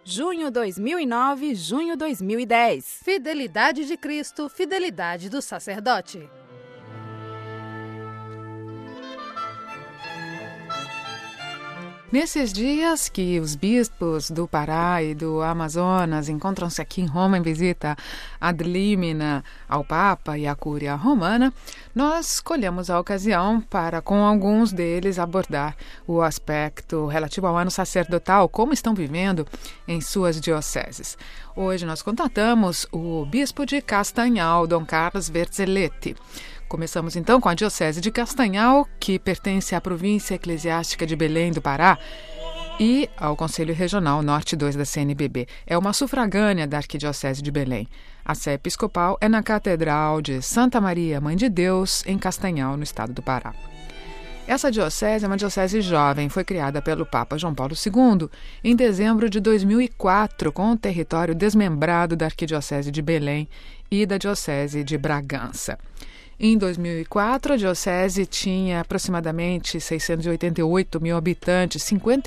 Junho 2009, junho 2010. Fidelidade de Cristo, fidelidade do sacerdote. Nesses dias que os bispos do Pará e do Amazonas encontram-se aqui em Roma em visita ad limina ao Papa e à Cúria Romana, nós escolhemos a ocasião para, com alguns deles, abordar o aspecto relativo ao ano sacerdotal, como estão vivendo em suas dioceses. Hoje nós contatamos o bispo de Castanhal, Dom Carlos Verzelletti. Começamos então com a Diocese de Castanhal, que pertence à província eclesiástica de Belém do Pará e ao Conselho Regional Norte 2 da CNBB. É uma sufragânea da Arquidiocese de Belém. A sé episcopal é na Catedral de Santa Maria, Mãe de Deus, em Castanhal, no estado do Pará. Essa diocese é uma diocese jovem, foi criada pelo Papa João Paulo II em dezembro de 2004, com o território desmembrado da Arquidiocese de Belém e da Diocese de Bragança. Em 2004, a diocese tinha aproximadamente 688 mil habitantes,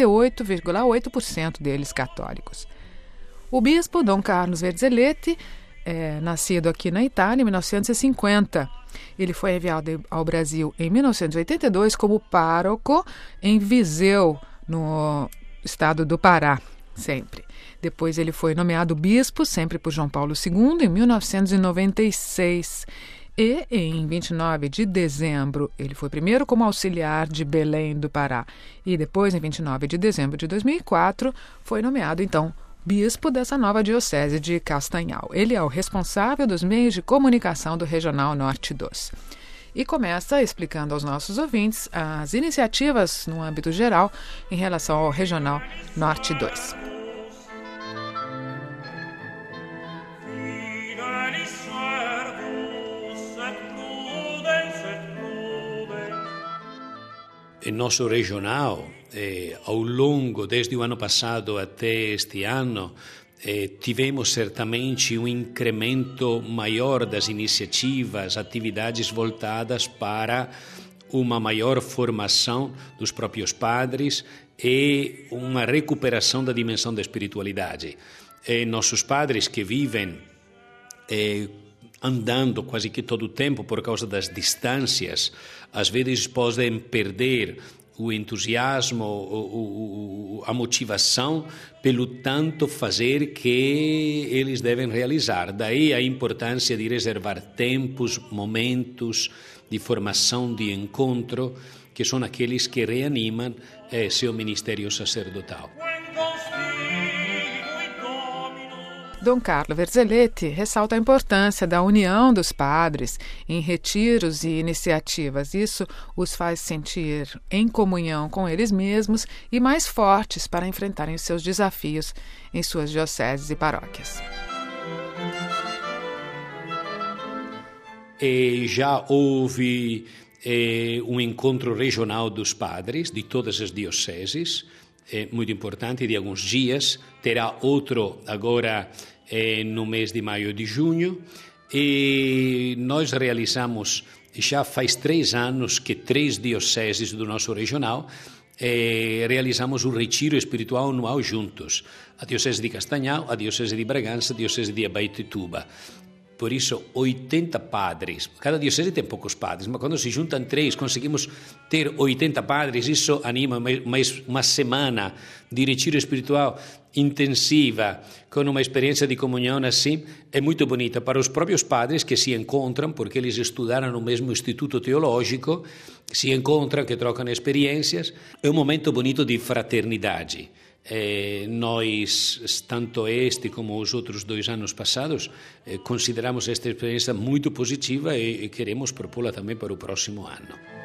58,8% deles católicos. O bispo Dom Carlos Verzelletti é nascido aqui na Itália em 1950. Ele foi enviado ao Brasil em 1982 como pároco em Viseu, no estado do Pará, sempre. Depois ele foi nomeado bispo, sempre por João Paulo II, em 1996. E em 29 de dezembro, ele foi primeiro como auxiliar de Belém do Pará e depois, em 29 de dezembro de 2004, foi nomeado, então, bispo dessa nova diocese de Castanhal. Ele é o responsável dos meios de comunicação do Regional Norte 2. E começa explicando aos nossos ouvintes as iniciativas no âmbito geral em relação ao Regional Norte 2. O nosso regional, ao longo, desde o ano passado até este ano, tivemos certamente um incremento maior das iniciativas, atividades voltadas para uma maior formação dos próprios padres e uma recuperação da dimensão da espiritualidade. Nossos padres que vivem andando quase que todo o tempo por causa das distâncias, às vezes podem perder o entusiasmo, a motivação pelo tanto fazer que eles devem realizar. Daí a importância de reservar tempos, momentos de formação, de encontro, que são aqueles que reanimam seu ministério sacerdotal. Dom Carlo Verzelletti ressalta a importância da união dos padres em retiros e iniciativas. Isso os faz sentir em comunhão com eles mesmos e mais fortes para enfrentarem os seus desafios em suas dioceses e paróquias. Já houve um encontro regional dos padres de todas as dioceses, muito importante, de alguns dias. Terá outro agora no mês de maio e de junho, e nós realizamos, já faz 3 anos que 3 dioceses do nosso regional realizamos um retiro espiritual anual juntos, a Diocese de Castanhal, a Diocese de Bragança, a Diocese de Abaetetuba. Por isso, 80 padres. Cada diocese tem poucos padres, mas quando se juntam 3, conseguimos ter 80 padres. Isso anima mais uma semana de retiro espiritual intensiva, com uma experiência de comunhão assim. É muito bonita para os próprios padres que se encontram, porque eles estudaram no mesmo instituto teológico, se encontram, que trocam experiências. É um momento bonito de fraternidade. Nós, tanto este como os outros 2 anos passados, consideramos esta experiência muito positiva e queremos propô-la também para o próximo ano.